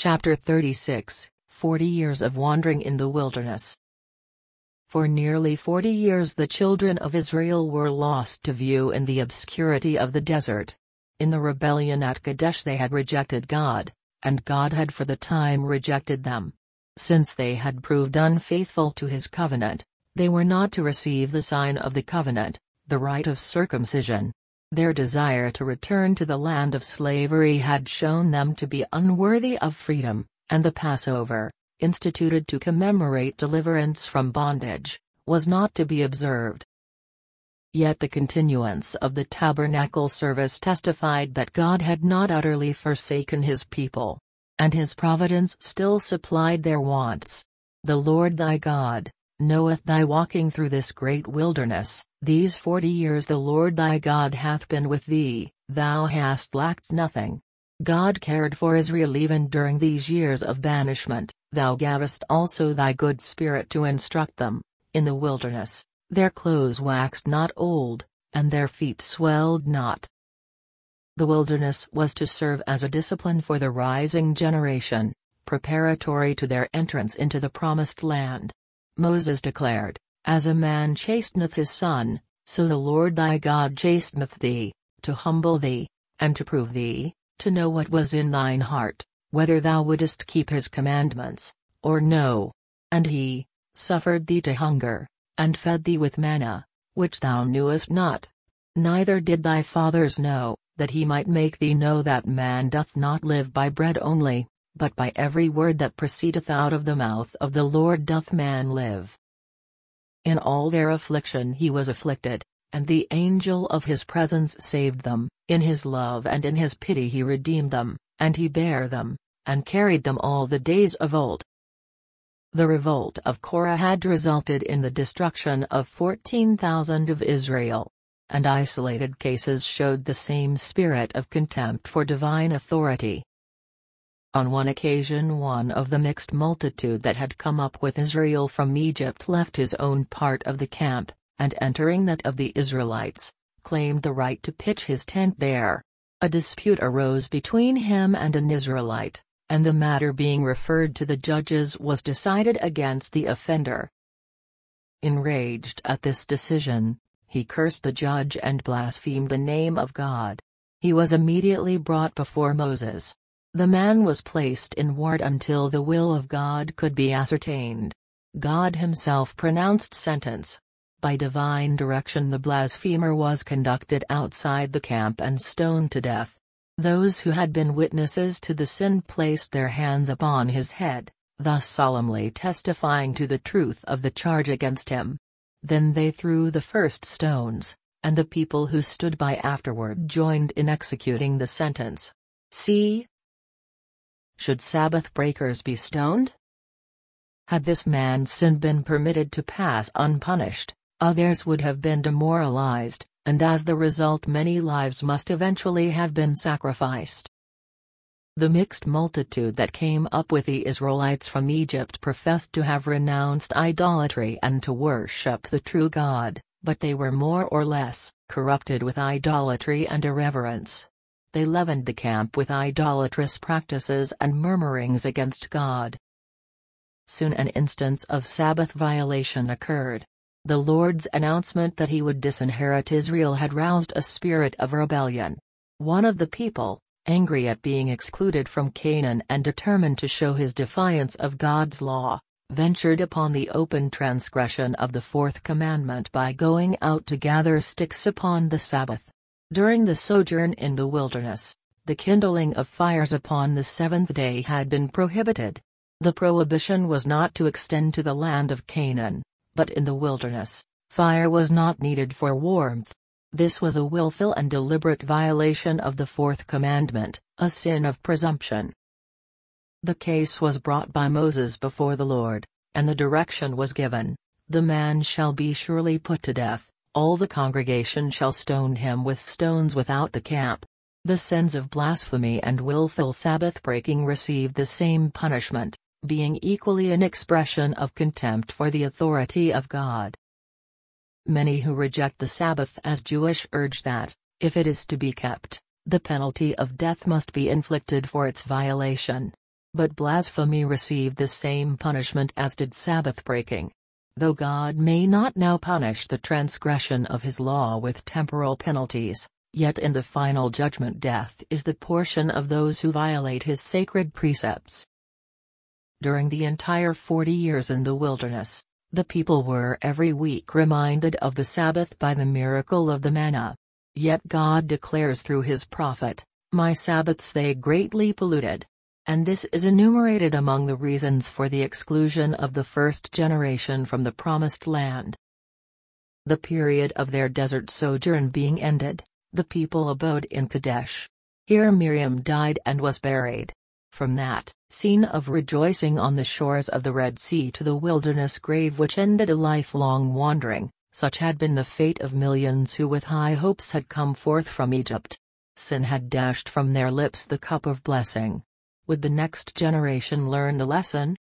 Chapter 36, 40 Years of Wandering in the Wilderness. For nearly 40 years the children of Israel were lost to view in the obscurity of the desert. In the rebellion at Kadesh they had rejected God, and God had for the time rejected them. Since they had proved unfaithful to his covenant, they were not to receive the sign of the covenant, the rite of circumcision. Their desire to return to the land of slavery had shown them to be unworthy of freedom, and the Passover, instituted to commemorate deliverance from bondage, was not to be observed. Yet the continuance of the tabernacle service testified that God had not utterly forsaken his people, and his providence still supplied their wants. The Lord thy God knoweth thy walking through this great wilderness, these 40 years the Lord thy God hath been with thee, thou hast lacked nothing. God cared for Israel even during these years of banishment, thou gavest also thy good spirit to instruct them. In the wilderness, their clothes waxed not old, and their feet swelled not. The wilderness was to serve as a discipline for the rising generation, preparatory to their entrance into the promised land. Moses declared, As a man chasteneth his son, so the Lord thy God chasteneth thee, to humble thee, and to prove thee, to know what was in thine heart, whether thou wouldest keep his commandments, or no. And he suffered thee to hunger, and fed thee with manna, which thou knewest not. Neither did thy fathers know, that he might make thee know that man doth not live by bread only, but by every word that proceedeth out of the mouth of the Lord doth man live. In all their affliction he was afflicted, and the angel of his presence saved them, in his love and in his pity he redeemed them, and he bare them, and carried them all the days of old. The revolt of Korah had resulted in the destruction of 14,000 of Israel. And isolated cases showed the same spirit of contempt for divine authority. On one occasion one of the mixed multitude that had come up with Israel from Egypt left his own part of the camp, and entering that of the Israelites, claimed the right to pitch his tent there. A dispute arose between him and an Israelite, and the matter being referred to the judges was decided against the offender. Enraged at this decision, he cursed the judge and blasphemed the name of God. He was immediately brought before Moses. The man was placed in ward until the will of God could be ascertained. God himself pronounced sentence. By divine direction the blasphemer was conducted outside the camp and stoned to death. Those who had been witnesses to the sin placed their hands upon his head, thus solemnly testifying to the truth of the charge against him. Then they threw the first stones, and the people who stood by afterward joined in executing the sentence. See? Should Sabbath breakers be stoned? Had this man's sin been permitted to pass unpunished, others would have been demoralized, and as the result many lives must eventually have been sacrificed. The mixed multitude that came up with the Israelites from Egypt professed to have renounced idolatry and to worship the true God, but they were more or less corrupted with idolatry and irreverence. They leavened the camp with idolatrous practices and murmurings against God. Soon an instance of Sabbath violation occurred. The Lord's announcement that he would disinherit Israel had roused a spirit of rebellion. One of the people, angry at being excluded from Canaan and determined to show his defiance of God's law, ventured upon the open transgression of the fourth commandment by going out to gather sticks upon the Sabbath. During the sojourn in the wilderness, the kindling of fires upon the seventh day had been prohibited. The prohibition was not to extend to the land of Canaan, but in the wilderness, fire was not needed for warmth. This was a willful and deliberate violation of the fourth commandment, a sin of presumption. The case was brought by Moses before the Lord, and the direction was given, the man shall be surely put to death, all the congregation shall stone him with stones without the camp. The sins of blasphemy and willful Sabbath-breaking received the same punishment, being equally an expression of contempt for the authority of God. Many who reject the Sabbath as Jewish urge that, if it is to be kept, the penalty of death must be inflicted for its violation. But blasphemy received the same punishment as did Sabbath breaking. Though God may not now punish the transgression of his law with temporal penalties, yet in the final judgment death is the portion of those who violate his sacred precepts. During the entire 40 years in the wilderness, the people were every week reminded of the Sabbath by the miracle of the manna. Yet God declares through his prophet, "My Sabbaths they greatly polluted." And this is enumerated among the reasons for the exclusion of the first generation from the promised land. The period of their desert sojourn being ended, the people abode in Kadesh. Here Miriam died and was buried. From that scene of rejoicing on the shores of the Red Sea to the wilderness grave which ended a lifelong wandering, such had been the fate of millions who with high hopes had come forth from Egypt. Sin had dashed from their lips the cup of blessing. Would the next generation learn the lesson?